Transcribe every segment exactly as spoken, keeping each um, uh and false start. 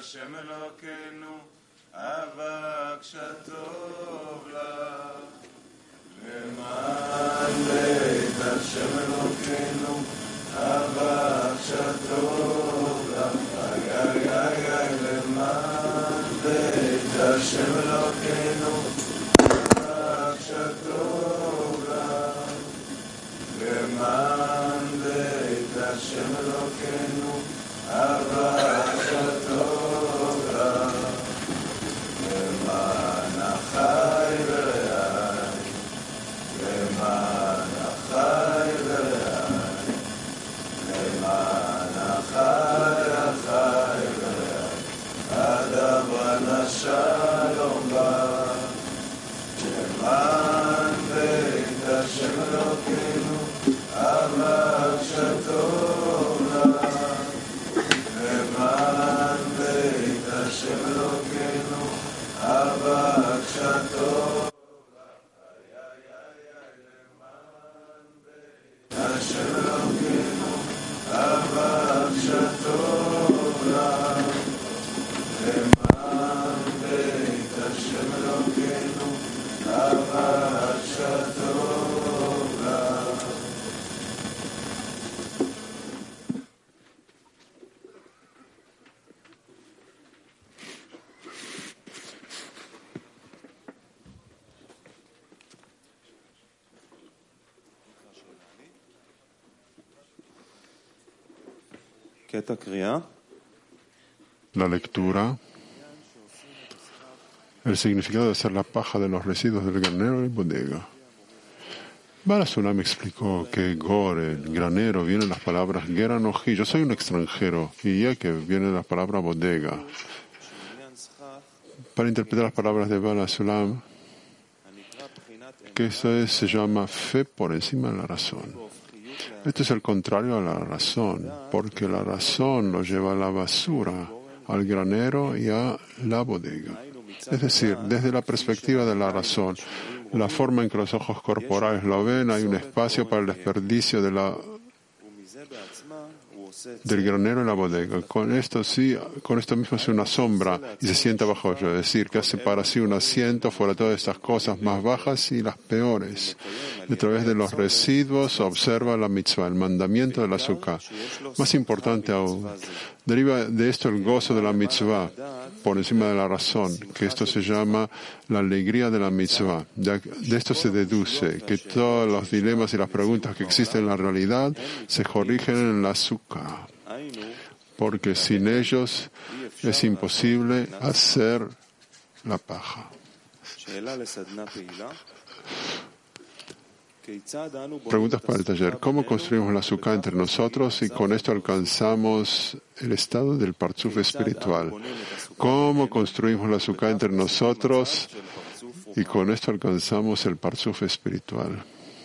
השם אלוקינו, אבק שטוב לך. למען בית השם אלוקינו, אבק שטוב לך. איי איי איי איי, למען בית השם אלוקינו, אבק שטוב לך. למען בית השם אלוקינו, אבק שטוב לך. למען החי ורעי, למען החי ורעי, למען החי החי ורעי, אדברה שלום בך. למען בית השם אלוקינו, אבק שטוב לך. למען בית השם אלוקינו, אבק שטוב לך. למען בית השם אלוקינו, אבק שטוב לך. למען בית השם אלוקינו, אבק שטוב לך. La lectura, el significado de hacer la paja de los residuos del granero y bodega. Baal HaSulam explicó que Gore, el granero, vienen las palabras Geranoji, yo soy un extranjero, y ya que viene la palabra bodega. Para interpretar las palabras de Baal HaSulam, que eso es, se llama fe por encima de la razón. Esto es el contrario a la razón, porque la razón lo lleva a la basura, al granero y a la bodega. Es decir, desde la perspectiva de la razón, la forma en que los ojos corporales lo ven, hay un espacio para el desperdicio de la, del granero y la bodega. Con esto sí, con esto mismo hace una sombra y se sienta bajo ello. Es decir, que hace para sí un asiento fuera de todas estas cosas más bajas y las peores. Y a través de los residuos observa la mitzvah, el mandamiento de la azúcar. Más importante aún, deriva de esto el gozo de la mitzvah por encima de la razón, que esto se llama la alegría de la mitzvah. De, de esto se deduce que todos los dilemas y las preguntas que existen en la realidad se corrigen en la azúcar, porque sin ellos es imposible hacer la paja. Preguntas para el taller. ¿Cómo construimos la azúcar entre nosotros y con esto alcanzamos el estado del parzuf espiritual? ¿Cómo construimos la azúcar entre nosotros y con esto alcanzamos el parzuf espiritual?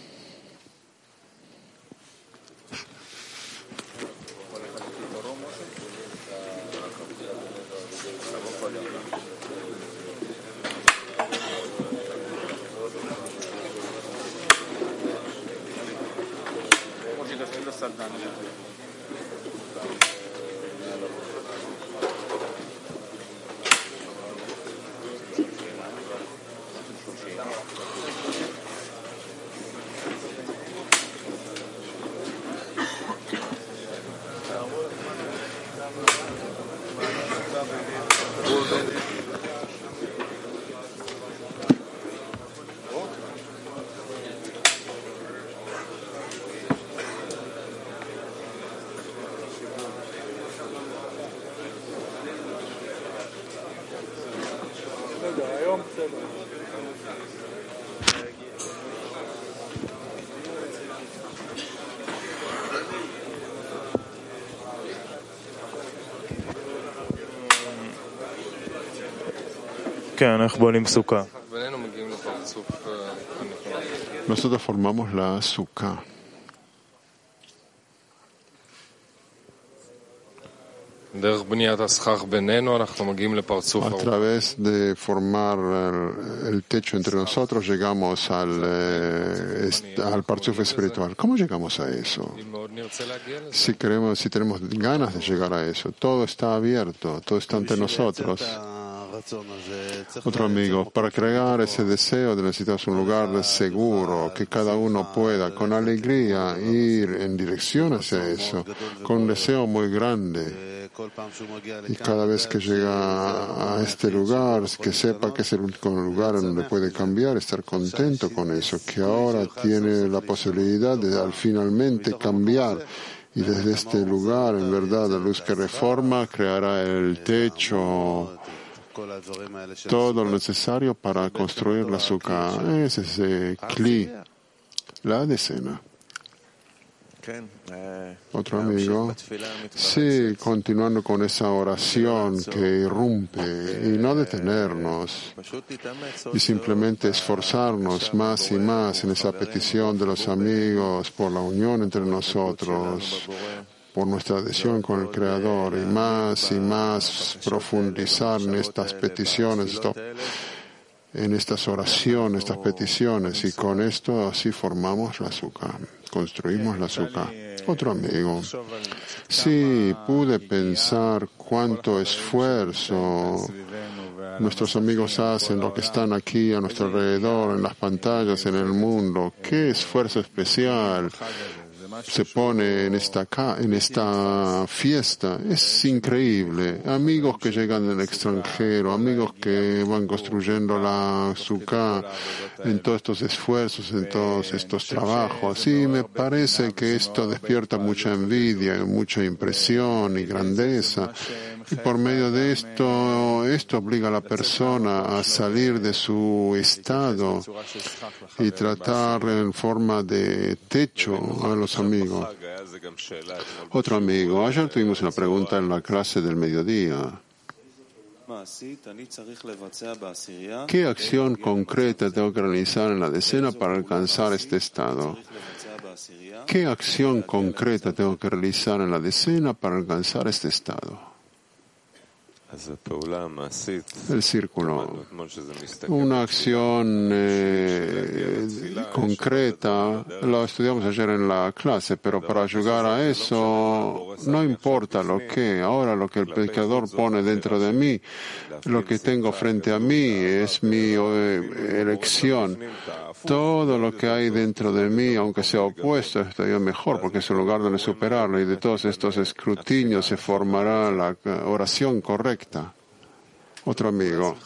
Nosotros formamos la azúcar. A través de formar el, el techo entre nosotros, llegamos al, eh, est, al parzuf espiritual. ¿Cómo llegamos a eso? Si queremos, si tenemos ganas de llegar a eso, todo está abierto, todo está ante nosotros. Otro amigo, para crear ese deseo necesitamos un lugar seguro, que cada uno pueda con alegría ir en dirección hacia eso, con un deseo muy grande. Y cada vez que llega a este lugar, que sepa que es el único lugar en donde puede cambiar, estar contento con eso, que ahora tiene la posibilidad de al finalmente cambiar. Y desde este lugar, en verdad, la luz que reforma creará el techo, todo lo necesario para construir la sukkah. Es ese kli, la decena. Otro amigo, sí, continuando con esa oración que irrumpe y no detenernos y simplemente esforzarnos más y más en esa petición de los amigos por la unión entre nosotros, por nuestra adhesión con el Creador y más y más profundizar en estas peticiones, en estas oraciones, estas peticiones, y con esto así formamos la sukkah, construimos la sukkah. Otro amigo, sí, pude pensar cuánto esfuerzo nuestros amigos hacen, lo que están aquí a nuestro alrededor, en las pantallas, en el mundo. Qué esfuerzo especial se pone en esta, en esta fiesta. Es increíble. Amigos que llegan del extranjero, amigos que van construyendo la sukkah, en todos estos esfuerzos, en todos estos trabajos. Sí, me parece que esto despierta mucha envidia, mucha impresión y grandeza. Y por medio de esto, esto obliga a la persona a salir de su estado y tratar en forma de techo a los amigos. Otro amigo, ayer tuvimos una pregunta en la clase del mediodía. ¿Qué acción concreta tengo que realizar en la decena para alcanzar este estado? ¿Qué acción concreta tengo que realizar en la decena para alcanzar este estado? El círculo. Una acción eh, concreta, lo estudiamos ayer en la clase, pero para llegar a eso no importa lo que, ahora lo que el pecador pone dentro de mí, lo que tengo frente a mí es mi eh, elección. Todo lo que hay dentro de mí, aunque sea opuesto, estaría mejor, porque es un lugar donde superarlo, y de todos estos escrutinios se formará la oración correcta. Otro amigo.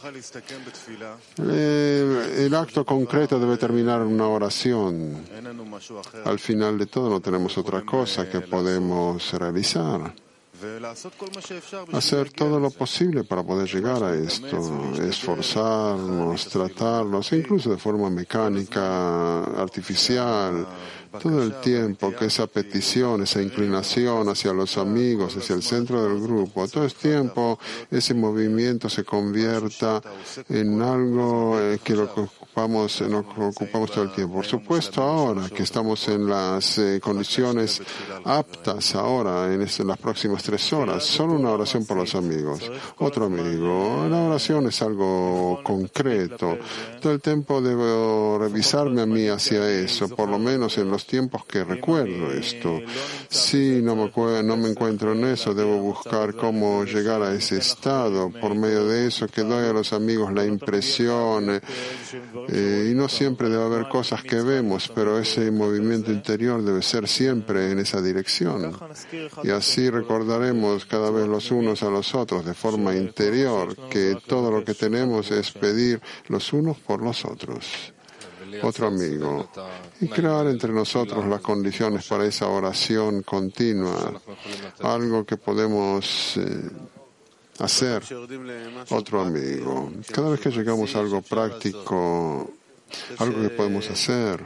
Eh, el acto concreto debe terminar en una oración. Al final de todo no tenemos otra cosa que podemos realizar. Hacer todo lo posible para poder llegar a esto, esforzarnos, tratarnos, incluso de forma mecánica, artificial, todo el tiempo, que esa petición, esa inclinación hacia los amigos, hacia el centro del grupo, todo el tiempo ese movimiento se convierta en algo eh, que lo ocupamos, nos ocupamos todo el tiempo. Por supuesto, ahora que estamos en las eh, condiciones aptas, ahora, en, este, en las próximas tres horas, solo una oración por los amigos. Otro amigo, la oración es algo concreto. Todo el tiempo debo revisarme a mí hacia eso, por lo menos en los tiempos que recuerdo esto. Si no me, no me encuentro en eso, debo buscar cómo llegar a ese estado. Por medio de eso, que doy a los amigos la impresión, eh, eh, y no siempre debe haber cosas que vemos, pero ese movimiento interior debe ser siempre en esa dirección. Y así recordaremos cada vez los unos a los otros de forma interior que todo lo que tenemos es pedir los unos por los otros. Otro amigo, y crear entre nosotros las condiciones para esa oración continua, algo que podemos eh, hacer. Otro amigo, cada vez que llegamos a algo práctico, algo que podemos hacer.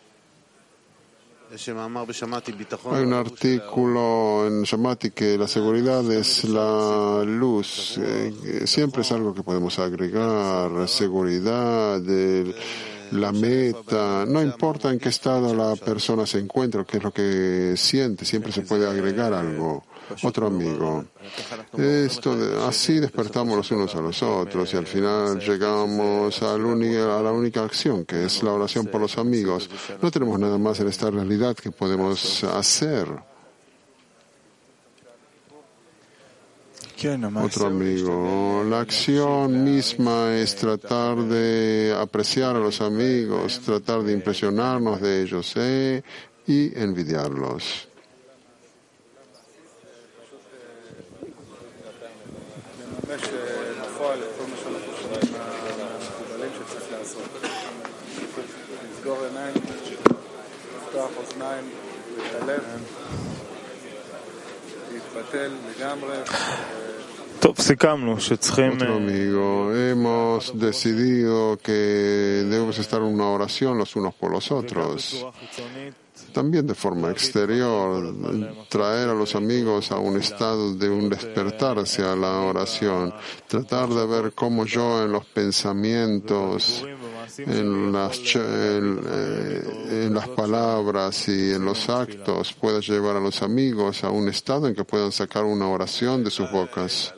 Hay un artículo en Shamati que la seguridad es la luz. Eh, siempre es algo que podemos agregar, seguridad, el, la meta, no importa en qué estado la persona se encuentra, qué es lo que siente, siempre se puede agregar algo. Otro amigo. Esto de, así despertamos los unos a los otros y al final llegamos a la, única, a la única acción, que es la oración por los amigos. No tenemos nada más en esta realidad que podemos hacer. Otro amigo. La acción misma es tratar de apreciar a los amigos, tratar de impresionarnos de ellos ¿eh? y envidiarlos. Otro amigo, hemos decidido que debemos estar en una oración los unos por los otros. También de forma exterior, traer a los amigos a un estado de un despertar hacia la oración, tratar de ver cómo yo en los pensamientos, en las, en, en las palabras y en los actos pueda llevar a los amigos a un estado en que puedan sacar una oración de sus bocas.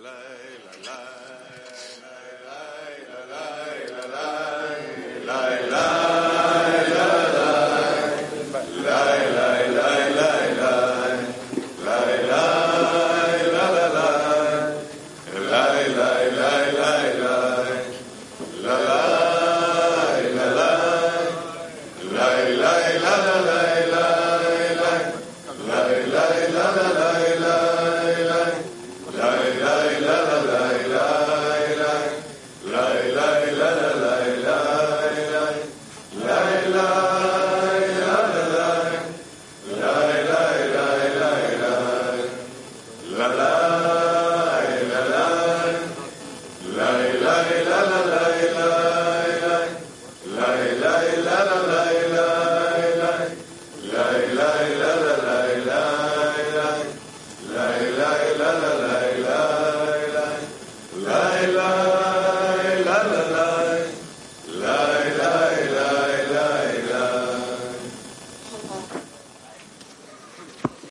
La